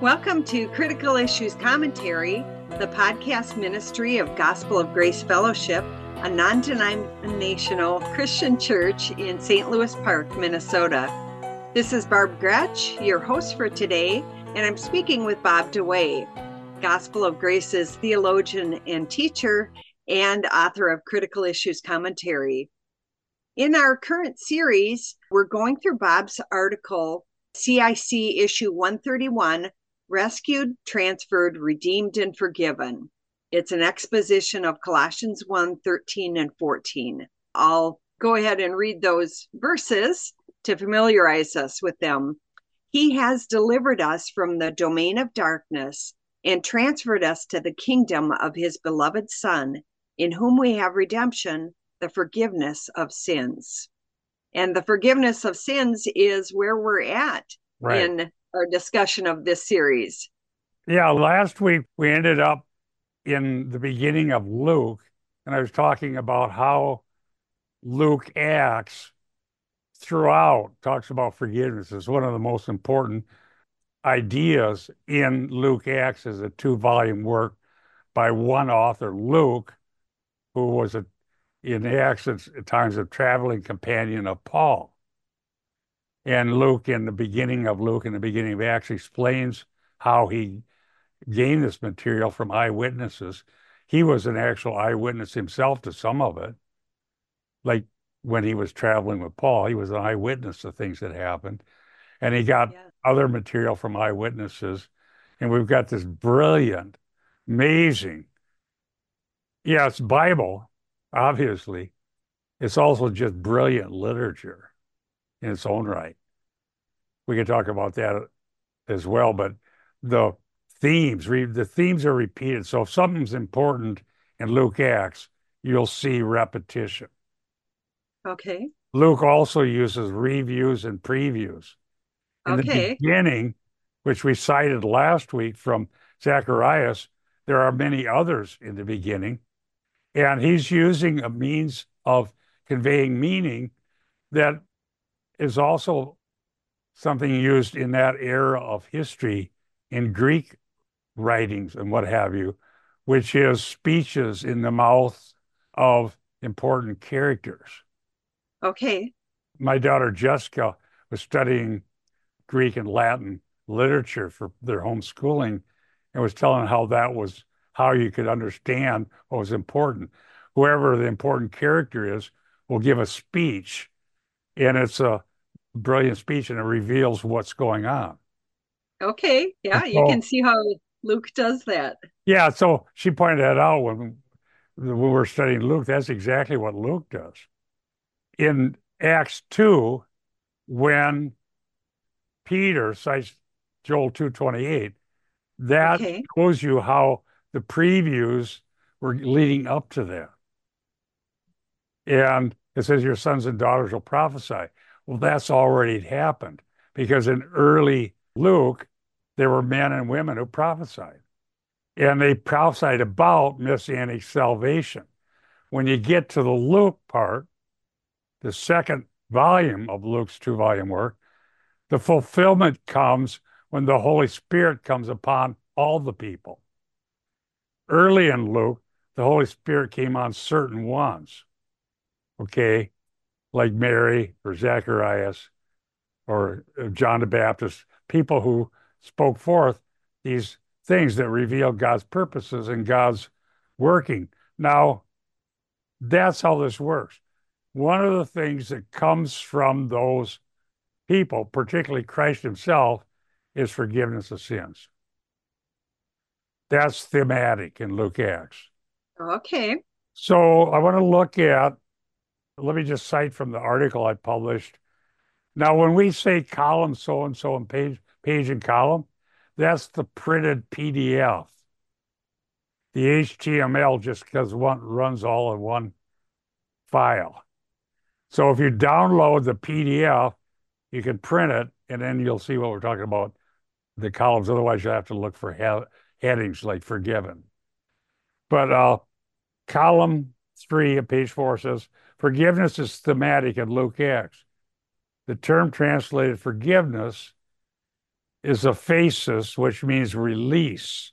Welcome to Critical Issues Commentary, the podcast ministry of Gospel of Grace Fellowship, a non-denominational Christian church in St. Louis Park, Minnesota. This is Barb Gretsch, your host for today, and I'm speaking with Bob DeWaay, Gospel of Grace's theologian and teacher and author of Critical Issues Commentary. In our current series, we're going through Bob's article, CIC issue 131, Rescued, Transferred, Redeemed, and Forgiven. It's an exposition of Colossians 1, 13 and 14. I'll go ahead and read those verses to familiarize us with them. He has delivered us from the domain of darkness and transferred us to the kingdom of his beloved Son, in whom we have redemption, the forgiveness of sins. And the forgiveness of sins is where we're at in our discussion of this series. Yeah, last week we ended up in the beginning of Luke, and I was talking about how Luke acts throughout, talks about forgiveness. It's one of the most important ideas in Luke Acts, is a 2-volume work by one author, Luke, who was in Acts at times a traveling companion of Paul. And Luke, in the beginning of Acts, explains how he gained this material from eyewitnesses. He was an actual eyewitness himself to some of it. Like when he was traveling with Paul, he was an eyewitness to things that happened. And he got other material from eyewitnesses. And we've got this brilliant, amazing, it's Bible, obviously. It's also just brilliant literature in its own right. We can talk about that as well, but the themes are repeated. So if something's important in Luke Acts, you'll see repetition. Okay. Luke also uses reviews and previews. In the beginning, which we cited last week from Zacharias, there are many others in the beginning, and he's using a means of conveying meaning that is also something used in that era of history in Greek writings and what have you, which is speeches in the mouths of important characters. Okay. My daughter Jessica was studying Greek and Latin literature for their homeschooling and was telling how you could understand what was important. Whoever the important character is will give a speech, and it's a brilliant speech, and it reveals what's going on. Okay. Yeah, you can see how Luke does that. Yeah, so she pointed that out when we were studying Luke. That's exactly what Luke does. In Acts 2, when Peter cites Joel 2:28, that shows you how the previews were leading up to that. And it says, your sons and daughters will prophesy. Well, that's already happened, because in early Luke, there were men and women who prophesied. And they prophesied about messianic salvation. When you get to the Luke part, the second volume of Luke's 2-volume work, the fulfillment comes when the Holy Spirit comes upon all the people. Early in Luke, the Holy Spirit came on certain ones, like Mary or Zacharias or John the Baptist, people who spoke forth these things that reveal God's purposes and God's working. Now, that's how this works. One of the things that comes from those people, particularly Christ himself, is forgiveness of sins. That's thematic in Luke Acts. Okay. So I want to let me just cite from the article I published. Now, when we say column so-and-so and page and column, that's the printed PDF. The HTML just runs all in one file. So if you download the PDF, you can print it, and then you'll see what we're talking about, the columns. Otherwise, you have to look for headings like forgiven. But column 3 of page 4 says, forgiveness is thematic in Luke Acts. The term translated forgiveness is aphesis, which means release.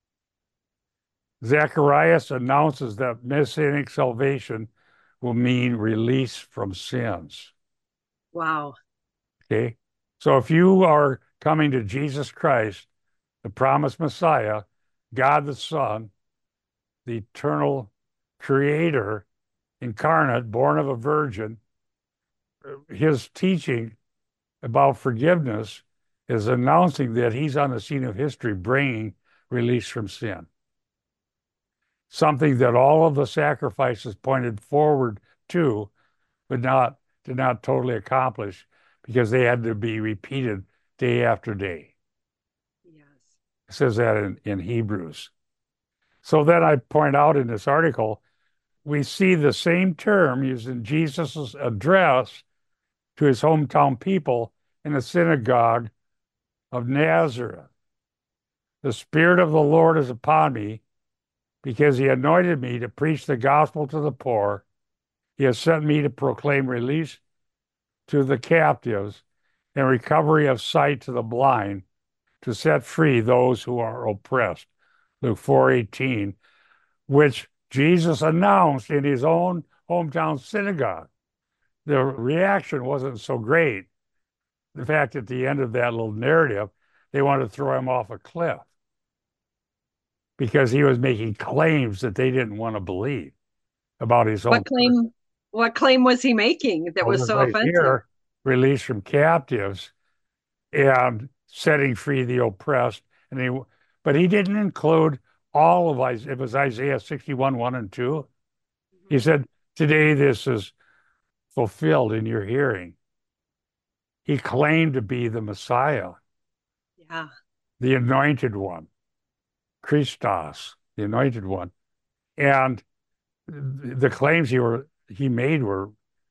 Zacharias announces that messianic salvation will mean release from sins. Wow. Okay. So if you are coming to Jesus Christ, the promised Messiah, God the Son, the eternal creator, incarnate, born of a virgin, his teaching about forgiveness is announcing that he's on the scene of history bringing release from sin. Something that all of the sacrifices pointed forward to, but did not totally accomplish because they had to be repeated day after day. Yes. It says that in Hebrews. So then I point out in this article, we see the same term used in Jesus' address to his hometown people in the synagogue of Nazareth. The Spirit of the Lord is upon me because he anointed me to preach the gospel to the poor. He has sent me to proclaim release to the captives and recovery of sight to the blind, to set free those who are oppressed. Luke 4:18, which Jesus announced in his own hometown synagogue. The reaction wasn't so great. In fact, at the end of that little narrative, they wanted to throw him off a cliff because he was making claims that they didn't want to believe about his own. What claim was he making that was so Right offensive? here, release from captives and setting free the oppressed. But he didn't include all of Isaiah. It was Isaiah 61, 1 and 2. He said, today this is fulfilled in your hearing. He claimed to be the Messiah, Yeah. the anointed one, Christos, the anointed one. And the claims he made were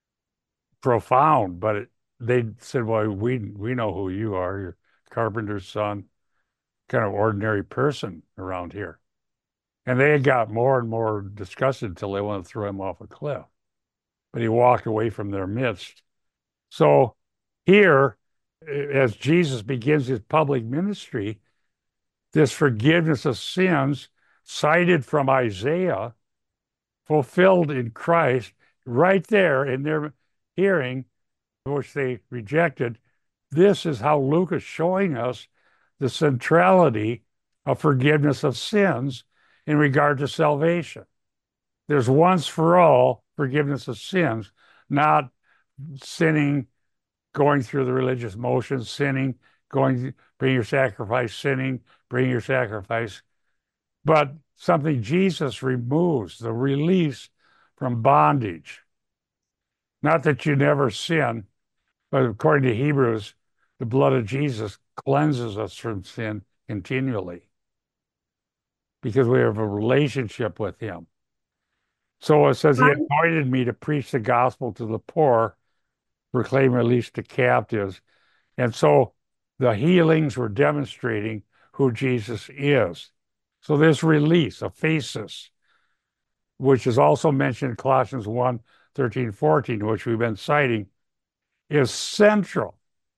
profound, but they said, well, we know who you are. You're carpenter's son, kind of ordinary person around here. And they got more and more disgusted until they wanted to throw him off a cliff. But he walked away from their midst. So here, as Jesus begins his public ministry, this forgiveness of sins cited from Isaiah, fulfilled in Christ, right there in their hearing, which they rejected. This is how Luke is showing us the centrality of forgiveness of sins in regard to salvation. There's once for all forgiveness of sins, not sinning, going through the religious motions, sinning, bring your sacrifice, sinning, bring your sacrifice, but something Jesus removes, the release from bondage. Not that you never sin, but according to Hebrews, the blood of Jesus cleanses us from sin continually because we have a relationship with him. So it says, he anointed me to preach the gospel to the poor, proclaim release to captives. And so the healings were demonstrating who Jesus is. So this release, aphesis, which is also mentioned in Colossians 1, 13, 14, which we've been citing, is central.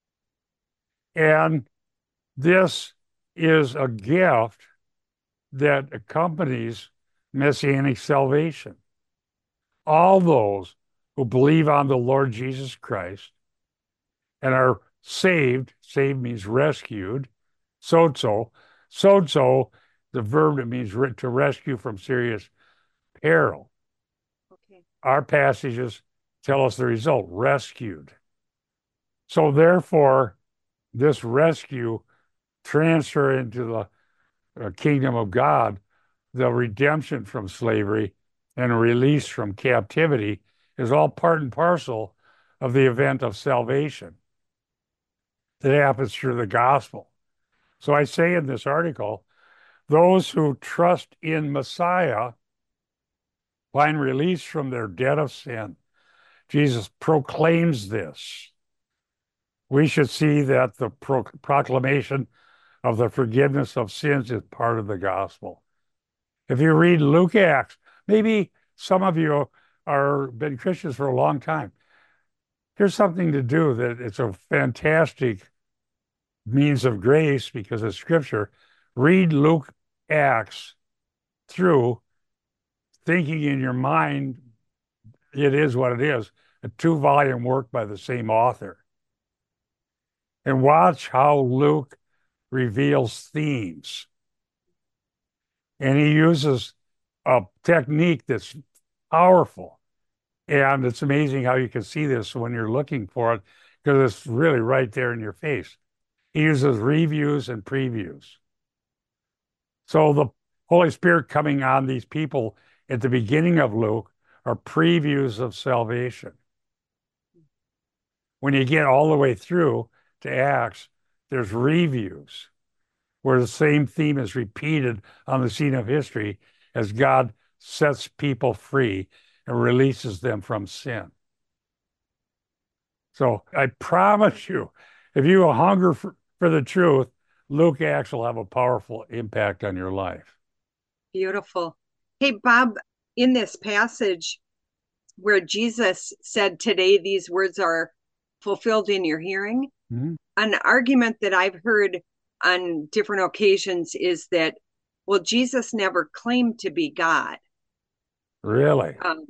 And this is a gift that accompanies messianic salvation. All those who believe on the Lord Jesus Christ and are saved means rescued, sozo, the verb that means to rescue from serious peril. Okay. Our passages tell us the result, rescued. So therefore, this rescue transfer into the kingdom of God, the redemption from slavery and release from captivity is all part and parcel of the event of salvation that happens through the gospel. So I say in this article, those who trust in Messiah find release from their debt of sin. Jesus proclaims this. We should see that the proclamation of the forgiveness of sins is part of the gospel. If you read Luke Acts, maybe some of you are been Christians for a long time. Here's something to do that it's a fantastic means of grace because of Scripture. Read Luke Acts through, thinking in your mind it is what it is, a 2-volume work by the same author. And watch how Luke reveals themes. And he uses a technique that's powerful. And it's amazing how you can see this when you're looking for it because it's really right there in your face. He uses reviews and previews. So the Holy Spirit coming on these people at the beginning of Luke are previews of salvation. When you get all the way through to Acts, there's reviews where the same theme is repeated on the scene of history as God sets people free and releases them from sin. So I promise you, if you hunger for the truth, Luke Acts will have a powerful impact on your life. Beautiful. Hey, Bob, in this passage where Jesus said, "Today these words are fulfilled in your hearing," Mhm. an argument that I've heard on different occasions is that, well, Jesus never claimed to be God. Really? Um,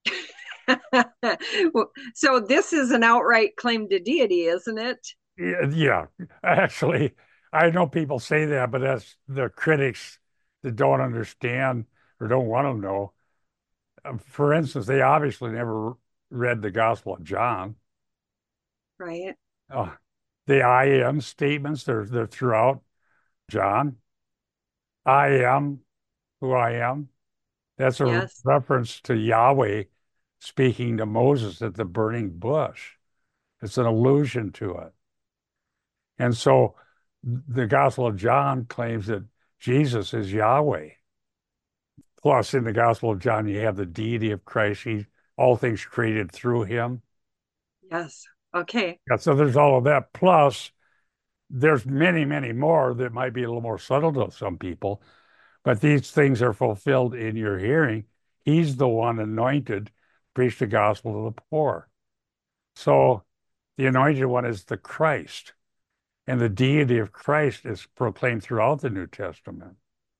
so this is an outright claim to deity, isn't it? Yeah. Actually, I know people say that, but that's the critics that don't understand or don't want to know. For instance, they obviously never read the Gospel of John. Right. Uh, the I am statements, they're throughout John. I am who I am. That's a Yes. reference to Yahweh speaking to Moses at the burning bush. It's an allusion to it. And so the Gospel of John claims that Jesus is Yahweh. Plus, in the Gospel of John, you have the deity of Christ. All things created through him. Yes. Okay. Yeah, so there's all of that. Plus, there's many, many more that might be a little more subtle to some people, but these things are fulfilled in your hearing. He's the one anointed, preach the gospel to the poor. So the anointed one is the Christ, and the deity of Christ is proclaimed throughout the New Testament.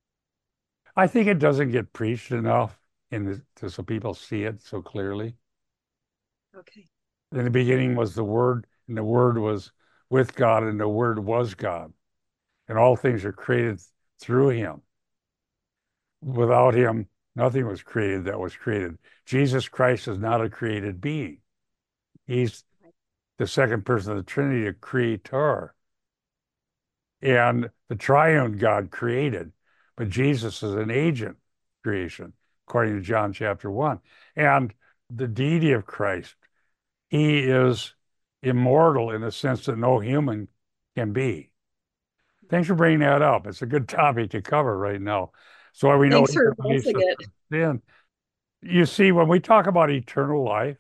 I think it doesn't get preached enough so people see it so clearly. Okay. In the beginning was the Word, and the Word was with God, and the Word was God. And all things are created through him. Without him, nothing was created that was created. Jesus Christ is not a created being. He's the second person of the Trinity, a creator. And the triune God created, but Jesus is an agent creation, according to John chapter 1. And the deity of Christ, he is immortal in the sense that no human can be. Thanks for bringing that up. It's a good topic to cover right now. So we know Thanks he for released addressing us it. from sin. You see, when we talk about eternal life,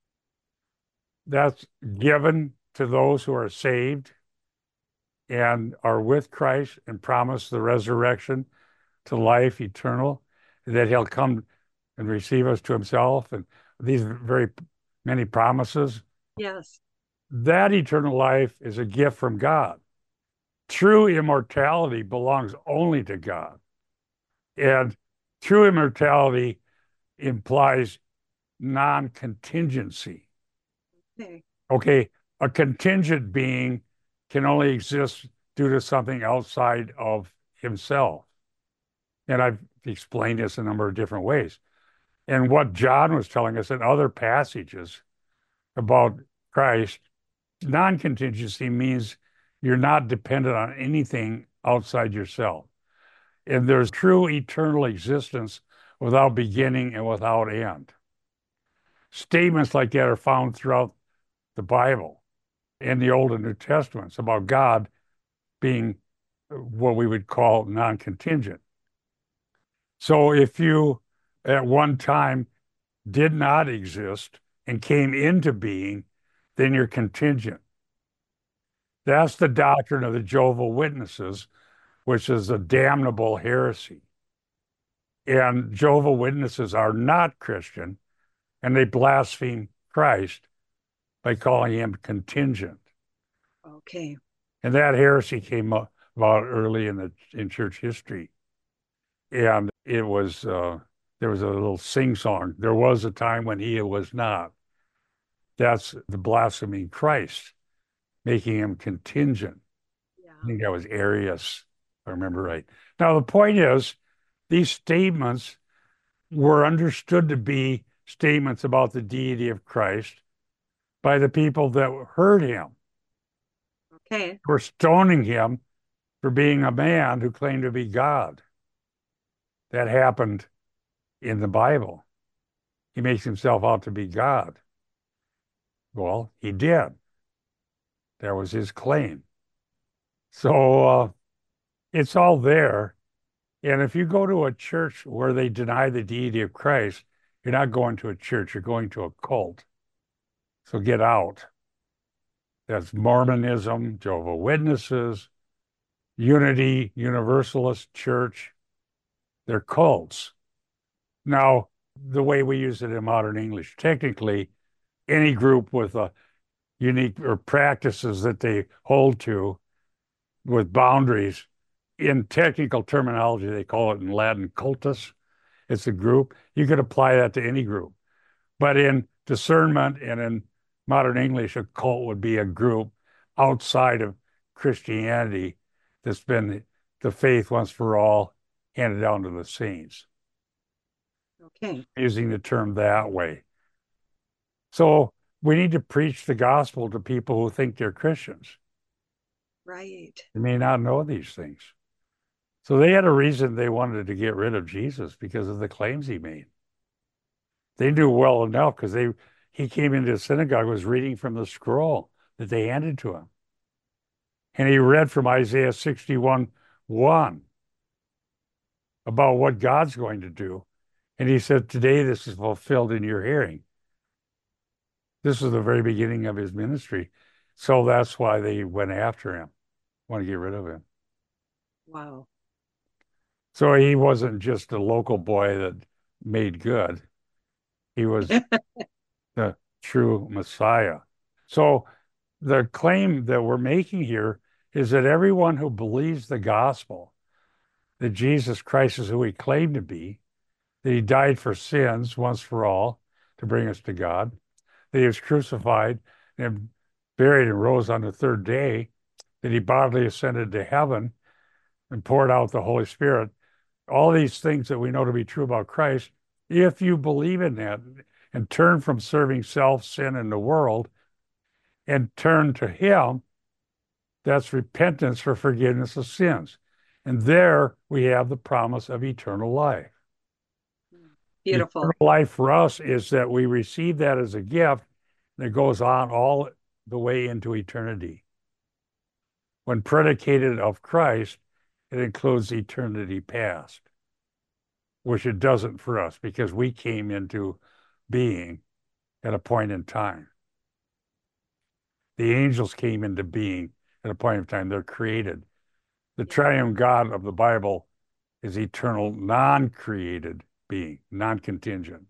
that's given to those who are saved and are with Christ and promise the resurrection to life eternal, that he'll come and receive us to himself, and these very many promises. Yes. That eternal life is a gift from God. True immortality belongs only to God. And true immortality implies non-contingency. Okay. Okay, a contingent being can only exist due to something outside of himself. And I've explained this a number of different ways. And what John was telling us in other passages about Christ, non-contingency means you're not dependent on anything outside yourself. And there's true eternal existence without beginning and without end. Statements like that are found throughout the Bible and the Old and New Testaments about God being what we would call non-contingent. So if you at one time did not exist and came into being, then you're contingent. That's the doctrine of the Jehovah's Witnesses, which is a damnable heresy. And Jehovah's Witnesses are not Christian, and they blaspheme Christ by calling him contingent. Okay. And that heresy came about early in church history. And it was there was a little sing-song. There was a time when he was not. That's the blaspheming Christ, making him contingent. I Yeah. think that was Arius, if I remember right. Now, the point is, these statements were understood to be statements about the deity of Christ by the people that heard him. Okay. Were stoning him for being a man who claimed to be God. That happened in the Bible. He makes himself out to be God. Well, he did. That was his claim. So it's all there. And if you go to a church where they deny the deity of Christ, you're not going to a church, you're going to a cult. So get out. That's Mormonism, Jehovah's Witnesses, Unity, Universalist Church. They're cults. Now, the way we use it in modern English, technically, any group with a unique or practices that they hold to with boundaries, in technical terminology, they call it in Latin cultus. It's a group. You could apply that to any group. But in discernment and in modern English, a cult would be a group outside of Christianity that's been the faith once for all handed down to the saints, Okay. using the term that way. So we need to preach the gospel to people who think they're Christians. Right. They may not know these things. So they had a reason they wanted to get rid of Jesus because of the claims he made. They knew well enough because he came into the synagogue, was reading from the scroll that they handed to him. And he read from Isaiah 61:1 about what God's going to do. And he said, today this is fulfilled in your hearing. This is the very beginning of his ministry. So that's why they went after him, want to get rid of him. Wow. So he wasn't just a local boy that made good. He was the true Messiah. So the claim that we're making here is that everyone who believes the gospel, that Jesus Christ is who he claimed to be, that he died for sins once for all to bring us to God, that he was crucified and buried and rose on the third day, that he bodily ascended to heaven and poured out the Holy Spirit, all these things that we know to be true about Christ, if you believe in that and turn from serving self, sin, and the world and turn to him, that's repentance for forgiveness of sins. And there we have the promise of eternal life. Eternal Beautiful. life for us is that we receive that as a gift that goes on all the way into eternity. When predicated of Christ, it includes eternity past, which it doesn't for us because we came into being at a point in time. The angels came into being at a point in time. They're created. The triune God of the Bible is eternal, non-created being, non-contingent.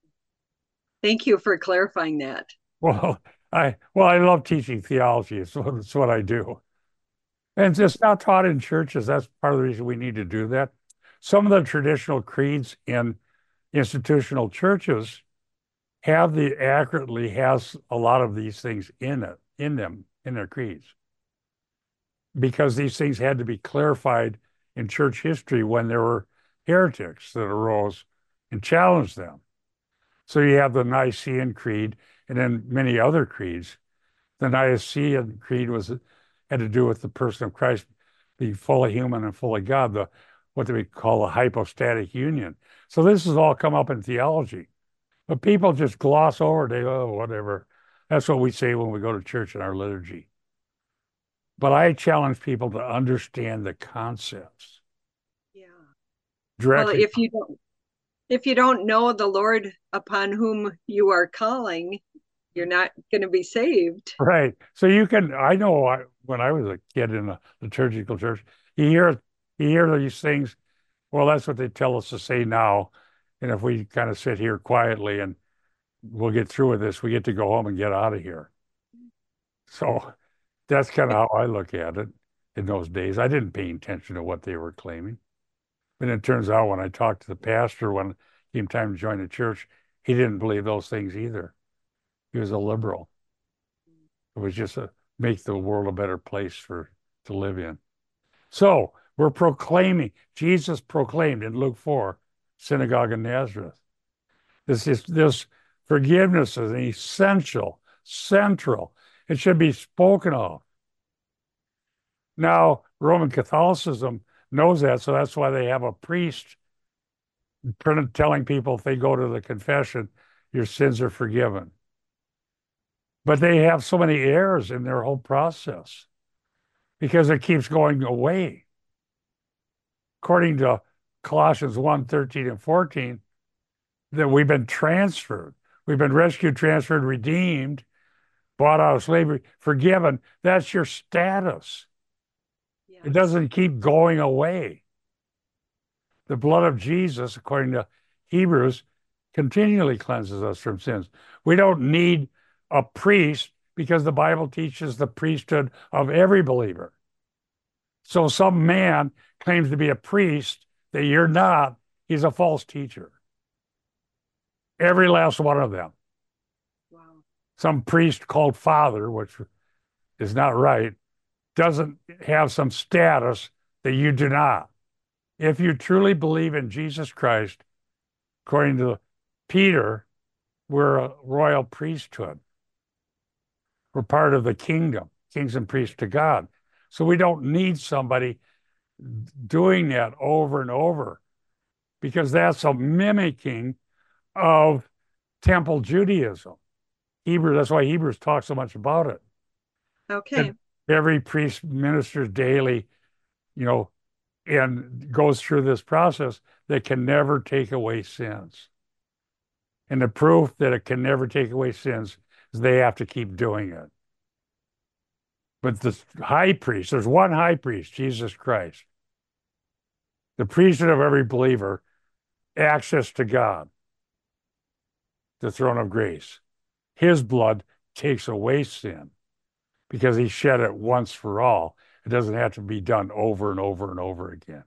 Thank you for clarifying that. Well, I love teaching theology. It's what I do. And it's not taught in churches. That's part of the reason we need to do that. Some of the traditional creeds in institutional churches has a lot of these things in them, in their creeds, because these things had to be clarified in church history when there were heretics that arose and challenged them. So you have the Nicene Creed and then many other creeds. The Nicene Creed had to do with the person of Christ being fully human and fully God, what we call a hypostatic union. So this has all come up in theology. But people just gloss over it. Whatever. That's what we say when we go to church in our liturgy. But I challenge people to understand the concepts Yeah. Well, directly. if you don't know the Lord upon whom you are calling, you're not going to be saved. Right. So I know when I was a kid in a liturgical church, you hear these things. Well, that's what they tell us to say now. And if we kind of sit here quietly and we'll get through with this, we get to go home and get out of here. So That's kind of how I look at it in those days. I didn't pay attention to what they were claiming. And it turns out when I talked to the pastor when it came time to join the church, he didn't believe those things either. He was a liberal. It was just a make the world a better place for to live in. So we're proclaiming, Jesus proclaimed in Luke 4, synagogue in Nazareth. This forgiveness is essential, central. It should be spoken of. Now, Roman Catholicism knows that, so that's why they have a priest telling people if they go to the confession, your sins are forgiven. But they have so many errors in their whole process because it keeps going away. According to Colossians 1, 13 and 14, that we've been transferred. We've been rescued, transferred, redeemed, bought out of slavery, forgiven. That's your status. Yes. It doesn't keep going away. The blood of Jesus, according to Hebrews, continually cleanses us from sins. We don't need a priest because the Bible teaches the priesthood of every believer. So some man claims to be a priest that you're not, he's a false teacher. Every last one of them. Wow. Some priest called father, which is not right, doesn't have some status that you do not. If you truly believe in Jesus Christ, according to Peter, we're a royal priesthood. We're part of the kingdom, kings and priests to God. So we don't need somebody doing that over and over because that's a mimicking of temple Judaism. That's why Hebrews talk so much about it. Okay. And every priest ministers daily, and goes through this process that can never take away sins. And the proof that it can never take away sins is they have to keep doing it. But the high priest, there's one high priest, Jesus Christ. The priesthood of every believer, access to God, the throne of grace. His blood takes away sin because he shed it once for all. It doesn't have to be done over and over and over again.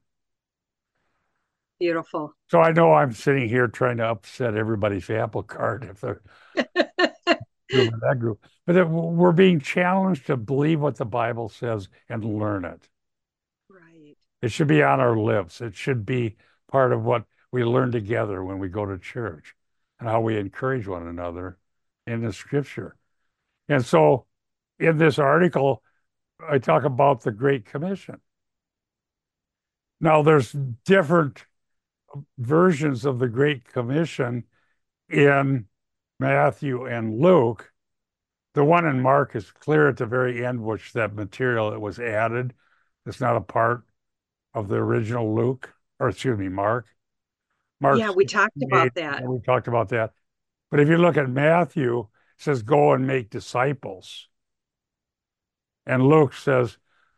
Beautiful. So I know I'm sitting here trying to upset everybody's apple cart if they're group or that group, but we're being challenged to believe what the Bible says and learn it. Right. It should be on our lips. It should be part of what we learn together when we go to church and how we encourage one another in the scripture. And so in this article, I talk about the Great Commission. Now, there's different versions of the Great Commission in Matthew and Luke. The one in Mark is clear at the very end, which that material that was added. It's not a part of the original Mark. Yeah, we talked about that. We talked about that. But if you look at Matthew, it says, go and make disciples. And Luke says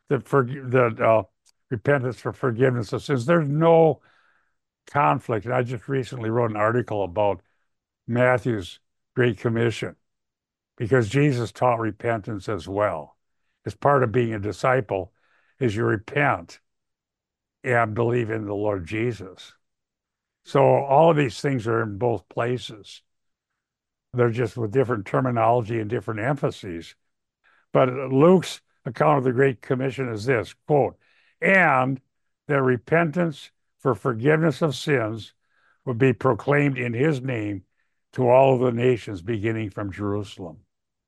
that repentance for forgiveness of sins. There's no conflict. And I just recently wrote an article about Matthew's Great Commission because Jesus taught repentance as well. As part of being a disciple is you repent and believe in the Lord Jesus. So all of these things are in both places. They're just with different terminology and different emphases. But Luke's account of the Great Commission is this, quote, and that repentance for forgiveness of sins would be proclaimed in his name to all of the nations beginning from Jerusalem.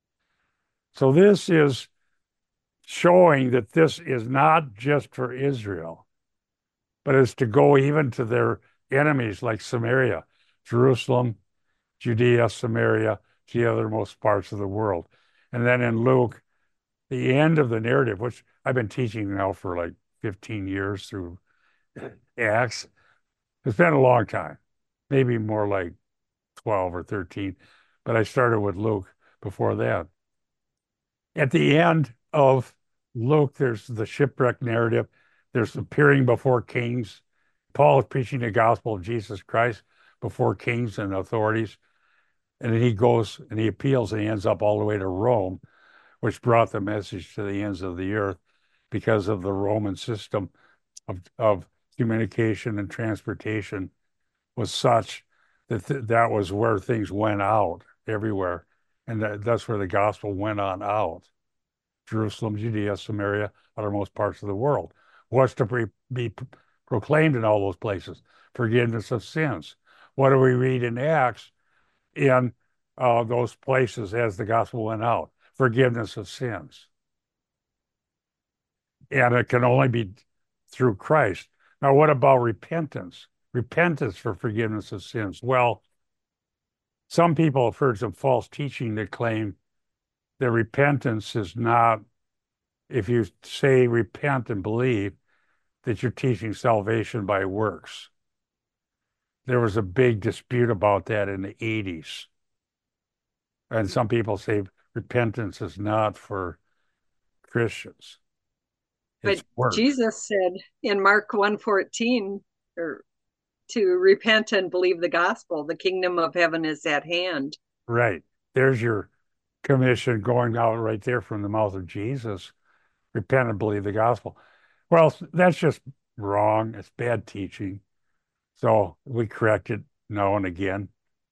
So this is showing that this is not just for Israel, but is to go even to their enemies like Samaria, Jerusalem, Judea, Samaria, to the othermost parts of the world. And then in Luke, the end of the narrative, which I've been teaching now for like 15 years through Acts, it's been a long time, maybe more like 12 or 13, but I started with Luke before that. At the end of Luke, there's the shipwreck narrative. There's appearing before kings. Paul is preaching the gospel of Jesus Christ before kings and authorities. And then he goes and he appeals and he ends up all the way to Rome, which brought the message to the ends of the earth because of the Roman system of communication and transportation was such that that was where things went out everywhere. And that's where the gospel went on out. Jerusalem, Judea, Samaria, uttermost parts of the world. What's to be proclaimed in all those places? Forgiveness of sins. What do we read in Acts in those places as the gospel went out? Forgiveness of sins. And it can only be through Christ. Now, what about repentance? Repentance for forgiveness of sins. Well, some people have heard some false teaching that claim that repentance is not, if you say repent and believe, that you're teaching salvation by works. There was a big dispute about that in the 80s. And some people say repentance is not for Christians. But Jesus said in Mark 1:14, to repent and believe the gospel, the kingdom of heaven is at hand. Right. There's your commission going out right there from the mouth of Jesus. Repent and believe the gospel. Well, that's just wrong. It's bad teaching. So we correct it now and again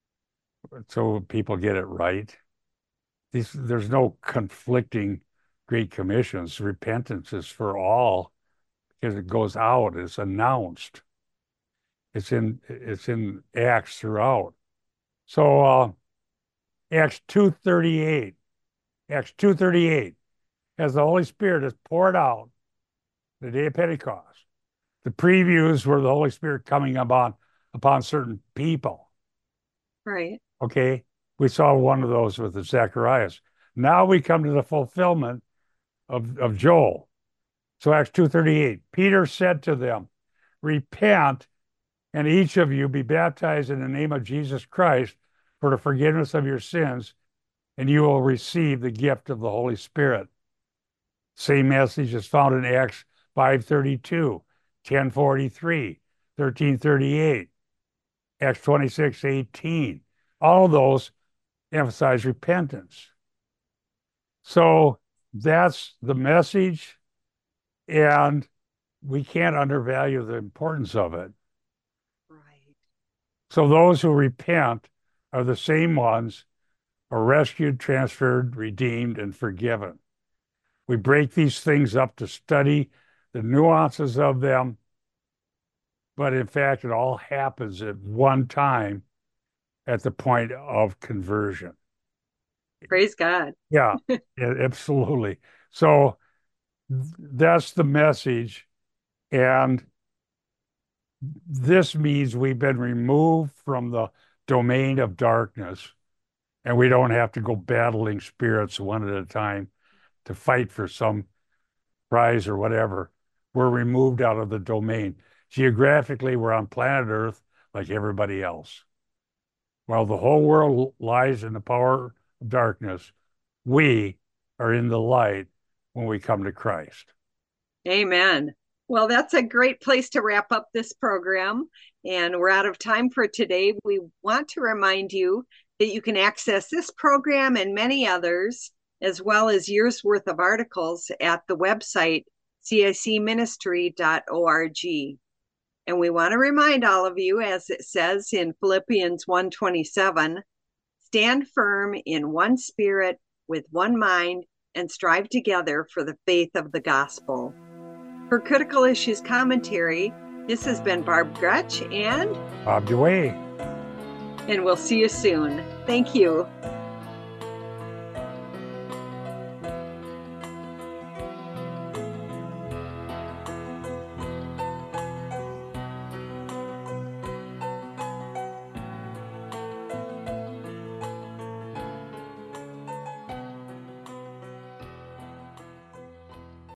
so people get it right. There's no conflicting great commissions. Repentance is for all because it goes out, it's announced. It's in Acts throughout. So Acts 2:38. Acts 2:38, as the Holy Spirit is poured out the day of Pentecost. The previews were the Holy Spirit coming upon certain people. Right. Okay. We saw one of those with the Zacharias. Now we come to the fulfillment of Joel. So Acts 2:38, Peter said to them, repent and each of you be baptized in the name of Jesus Christ for the forgiveness of your sins, and you will receive the gift of the Holy Spirit. Same message is found in Acts 5:32, 10:43, 13:38, Acts 26:18. All of those emphasize repentance. So that's the message, and we can't undervalue the importance of it. Right. So those who repent are the same ones are rescued, transferred, redeemed, and forgiven. We break these things up to study the nuances of them, but in fact, it all happens at one time at the point of conversion. Praise God. Yeah, absolutely. So that's the message. And this means we've been removed from the domain of darkness, and we don't have to go battling spirits one at a time to fight for some prize or whatever. We're removed out of the domain. Geographically, we're on planet Earth like everybody else. While the whole world lies in the power of darkness, we are in the light when we come to Christ. Amen. Well, that's a great place to wrap up this program. And we're out of time for today. We want to remind you that you can access this program and many others, as well as years worth of articles at the website, cicministry.org. And we want to remind all of you, as it says in Philippians 1:27, stand firm in one spirit, with one mind, and strive together for the faith of the gospel. For Critical Issues Commentary, this has been Barb Gretsch and Bob DeWay. And we'll see you soon. Thank you.